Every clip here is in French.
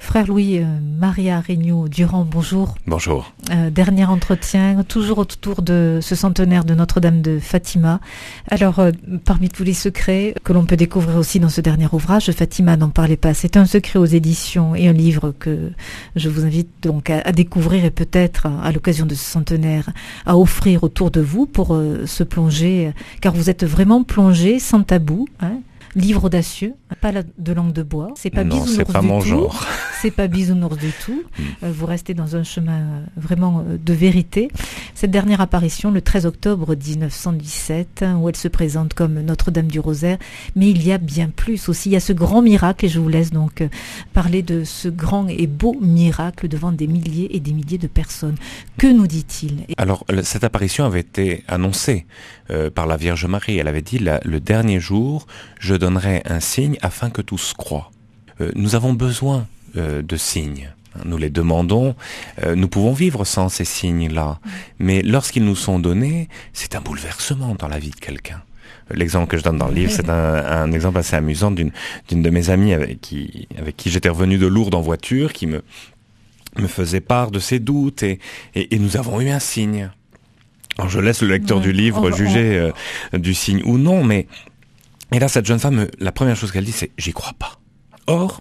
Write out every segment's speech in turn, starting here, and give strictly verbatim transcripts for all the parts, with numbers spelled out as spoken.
Frère Louis, euh, Maria Regnault-Durand, bonjour. Bonjour. Euh, dernier entretien, toujours autour de ce centenaire de Notre-Dame de Fatima. Alors, euh, parmi tous les secrets que l'on peut découvrir aussi dans ce dernier ouvrage, Fatima n'en parlait pas. C'est un secret aux éditions et un livre que je vous invite donc à, à découvrir et peut-être, à l'occasion de ce centenaire, à offrir autour de vous pour euh, se plonger, car vous êtes vraiment plongé sans tabou, hein. Livre audacieux, pas de langue de bois, c'est pas non, bisounours c'est pas du mon tout, genre. c'est pas bisounours du tout. Mm. Euh, vous restez dans un chemin euh, vraiment euh, de vérité. Cette dernière apparition, le treize octobre dix-neuf cent dix-sept, hein, où elle se présente comme Notre-Dame du Rosaire, mais il y a bien plus aussi. Il y a ce grand miracle, et je vous laisse donc euh, parler de ce grand et beau miracle devant des milliers et des milliers de personnes. Que nous dit-il? Alors, cette apparition avait été annoncée euh, par la Vierge Marie. Elle avait dit la, le dernier jour, je donnerai un signe afin que tous croient. Euh, nous avons besoin euh, de signes. Nous les demandons. Euh, nous pouvons vivre sans ces signes-là. Mais lorsqu'ils nous sont donnés, c'est un bouleversement dans la vie de quelqu'un. L'exemple que je donne dans le livre, c'est un, un exemple assez amusant d'une, d'une de mes amies avec qui, avec qui j'étais revenu de Lourdes en voiture, qui me, me faisait part de ses doutes et, et, et nous avons eu un signe. Alors je laisse le lecteur ouais, du livre on, juger on... Euh, du signe ou non, mais et là cette jeune femme, la première chose qu'elle dit, c'est « j'y crois pas ». Or,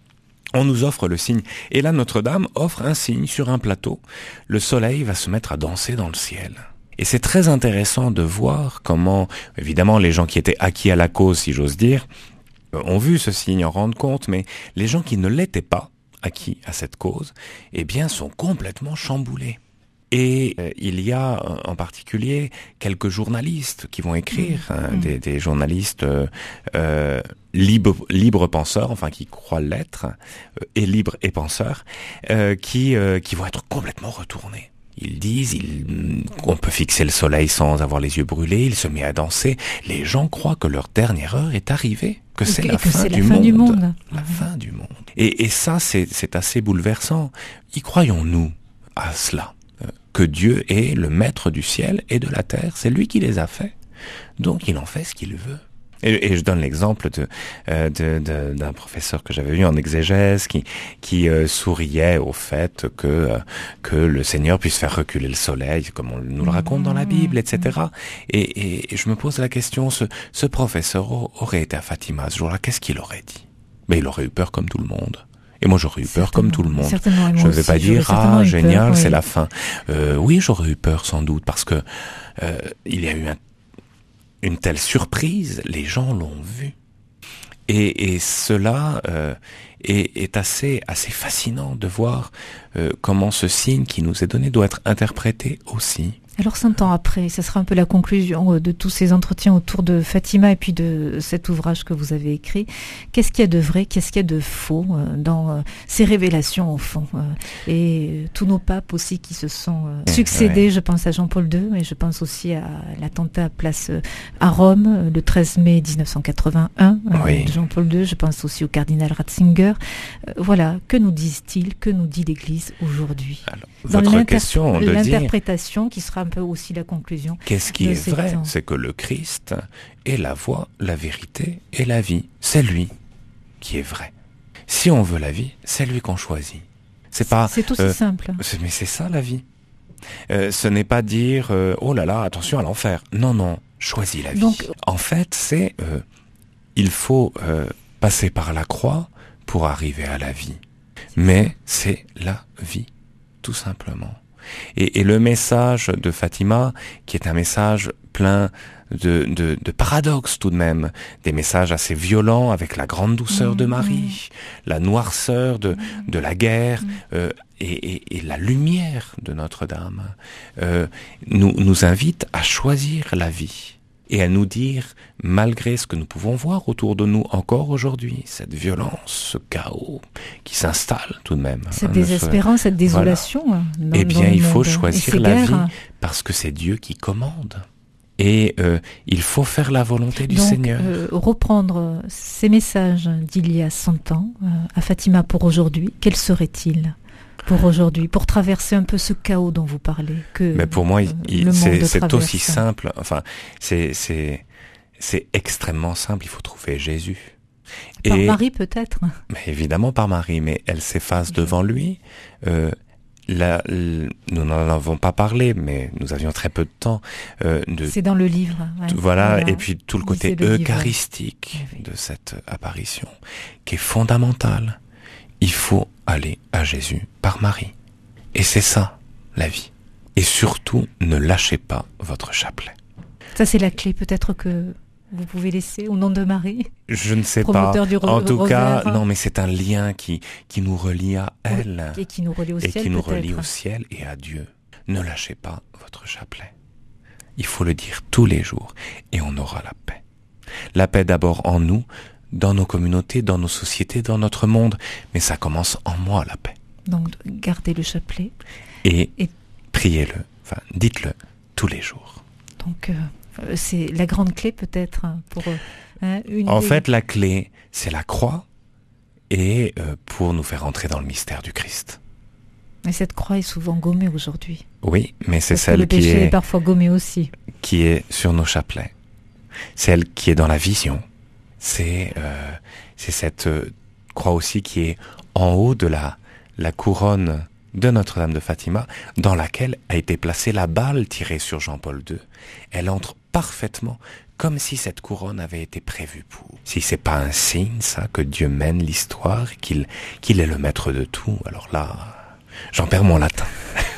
on nous offre le signe. Et là, Notre-Dame offre un signe sur un plateau. Le soleil va se mettre à danser dans le ciel. Et c'est très intéressant de voir comment, évidemment, les gens qui étaient acquis à la cause, si j'ose dire, ont vu ce signe, en rendent compte, mais les gens qui ne l'étaient pas acquis à cette cause, eh bien, sont complètement chamboulés. Et euh, il y a en particulier quelques journalistes qui vont écrire, mmh. hein, mmh. Des, des journalistes euh, euh, libres, libres penseurs, enfin qui croient l'être, euh, et libres et penseurs, euh, qui, euh, qui vont être complètement retournés. Ils disent il, qu'on peut fixer le soleil sans avoir les yeux brûlés, il se met à danser. Les gens croient que leur dernière heure est arrivée, que c'est, et la, que fin c'est du la fin monde. du monde. La fin du monde. Et, et ça, c'est, c'est assez bouleversant. Y croyons-nous à cela? Que Dieu est le maître du ciel et de la terre, c'est lui qui les a faits. Donc il en fait ce qu'il veut. Et, et je donne l'exemple de, euh, de, de, d'un professeur que j'avais vu en exégèse qui, qui euh, souriait au fait que, euh, que le Seigneur puisse faire reculer le soleil, comme on nous le raconte dans la Bible, et cetera. Et, et, et je me pose la question, ce, ce professeur aurait été à Fatima ce jour-là, qu'est-ce qu'il aurait dit? Mais il aurait eu peur comme tout le monde. Et moi, j'aurais eu peur comme tout le monde. Je ne vais pas dire, ah, génial, peur, c'est oui. la fin. Euh, oui, j'aurais eu peur sans doute, parce que euh, il y a eu un, une telle surprise, les gens l'ont vu. Et, et cela euh, est, est assez, assez fascinant de voir euh, comment ce signe qui nous est donné doit être interprété aussi. Alors cent ans après, ça sera un peu la conclusion de tous ces entretiens autour de Fatima et puis de cet ouvrage que vous avez écrit. Qu'est-ce qu'il y a de vrai, qu'est-ce qu'il y a de faux dans ces révélations au fond? Et tous nos papes aussi qui se sont succédés, ouais. Je pense à Jean-Paul deux, mais je pense aussi à l'attentat à place à Rome le treize mai dix-neuf cent quatre-vingt-un oui. de Jean-Paul deux, je pense aussi au cardinal Ratzinger. Voilà, que nous disent-ils, que nous dit l'Église aujourd'hui? Alors, votre question de l'interprétation dire... qui sera un peu aussi la conclusion. Qu'est-ce qui est vrai? Temps. C'est que le Christ est la voie, la vérité et la vie. C'est lui qui est vrai. Si on veut la vie, c'est lui qu'on choisit. C'est pas. C'est aussi euh, simple. C'est, mais c'est ça la vie. Euh, ce n'est pas dire euh, oh là là, attention à l'enfer. Non non, choisis la vie. Donc, en fait, c'est euh, il faut euh, passer par la croix pour arriver à la vie. Mais c'est la vie, tout simplement. Et, et le message de Fatima, qui est un message plein de, de, de paradoxes tout de même, des messages assez violents avec la grande douceur mmh, de Marie, mmh. la noirceur de, de la guerre mmh. euh, et, et, et la lumière de Notre-Dame, euh, nous, nous invite à choisir la vie. Et à nous dire, malgré ce que nous pouvons voir autour de nous encore aujourd'hui, cette violence, ce chaos qui s'installe tout de même. Cette hein, désespérance, cette désolation. Voilà. Dans, eh bien, dans il faut monde. choisir la vie parce que c'est Dieu qui commande. Et euh, il faut faire la volonté du Donc, Seigneur. Euh, reprendre ces messages d'il y a cent ans euh, à Fatima pour aujourd'hui, quels seraient-ils ? Pour aujourd'hui, pour traverser un peu ce chaos dont vous parlez. Que Mais pour moi, euh, il, c'est, c'est aussi simple. Enfin, c'est, c'est, c'est extrêmement simple. Il faut trouver Jésus. Par Et, Marie peut-être. mais évidemment par Marie, mais elle s'efface devant lui. Euh, la, l- nous n'en avons pas parlé, mais nous avions très peu de temps. Euh, de, C'est dans le livre. Ouais. voilà, et puis tout le côté Lisez le livre. eucharistique Oui, oui. de cette apparition, qui est fondamental. Il faut aller à Jésus par Marie. Et c'est ça, la vie. Et surtout, ne lâchez pas votre chapelet. Ça, c'est la clé peut-être que vous pouvez laisser au nom de Marie. Je ne sais Promoteur pas. du re- En tout rosaire. cas, non, mais c'est un lien qui, qui nous relie à elle. Et qui nous relie au et ciel qui nous peut-être. relie au ciel et à Dieu. Ne lâchez pas votre chapelet. Il faut le dire tous les jours et on aura la paix. La paix d'abord en nous, dans nos communautés, dans nos sociétés, dans notre monde, mais ça commence en moi, la paix. Donc, gardez le chapelet. Et, Et- priez-le, enfin, dites-le tous les jours. Donc, euh, c'est la grande clé peut-être hein, pour euh, hein, une En des- fait, la clé, c'est la croix et euh, pour nous faire entrer dans le mystère du Christ. Et cette croix est souvent gommée aujourd'hui. Oui, mais c'est Parce que celle le qui péché est est, parfois gommé aussi. qui est sur nos chapelets. Celle qui est dans la vision. C'est euh, c'est cette euh, croix aussi qui est en haut de la, la couronne de Notre-Dame de Fatima, dans laquelle a été placée la balle tirée sur Jean-Paul deux. Elle entre parfaitement, comme si cette couronne avait été prévue pour. Si c'est pas un signe, ça, que Dieu mène l'histoire, qu'il qu'il est le maître de tout, alors là, j'en perds mon latin.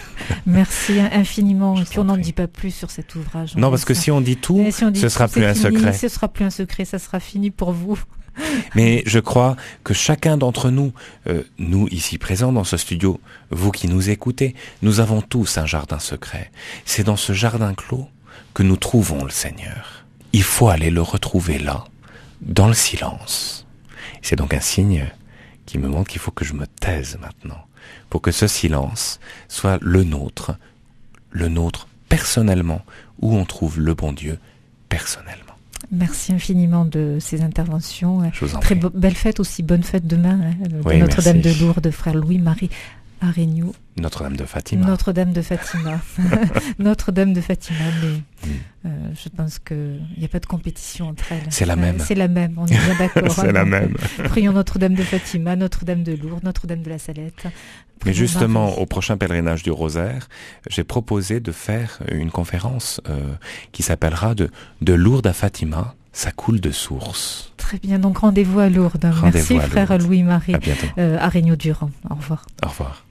Merci infiniment. Je Et puis t'en on n'en prie. dit pas plus sur cet ouvrage. On Non, parce que laisse- si on dit tout, Et si on dit ce tout, sera c'est plus un fini, secret. Ce sera plus un secret, ça sera fini pour vous. Mais je crois que chacun d'entre nous, euh, nous ici présents dans ce studio, vous qui nous écoutez, nous avons tous un jardin secret. C'est dans ce jardin clos que nous trouvons le Seigneur. Il faut aller le retrouver là, dans le silence. C'est donc un signe qui me montre qu'il faut que je me taise maintenant, pour que ce silence soit le nôtre, le nôtre personnellement, où on trouve le bon Dieu personnellement. Merci infiniment de ces interventions. Je vous en Très prie. bo- belle fête aussi, bonne fête demain hein, de Oui, Notre-Dame merci. de Lourdes, frère Louis-Marie Arignou, Notre-Dame de Fatima. Notre-Dame de Fatima. Notre-Dame de Fatima, mais Mm. euh, je pense qu'il n'y a pas de compétition entre elles. C'est la Euh, même. C'est la même, on est bien d'accord. C'est hein, la donc, même. euh, Prions Notre-Dame de Fatima, Notre-Dame de Lourdes, Notre-Dame de la Salette. Mais Prions justement, Marie. au prochain pèlerinage du Rosaire, j'ai proposé de faire une conférence euh, qui s'appellera de, de Lourdes à Fatima, ça coule de source. Très bien, donc rendez-vous à Lourdes. Rendez-vous Merci à frère Lourdes. Louis-Marie À bientôt. euh, Arignou-Durand. Au revoir. Au revoir.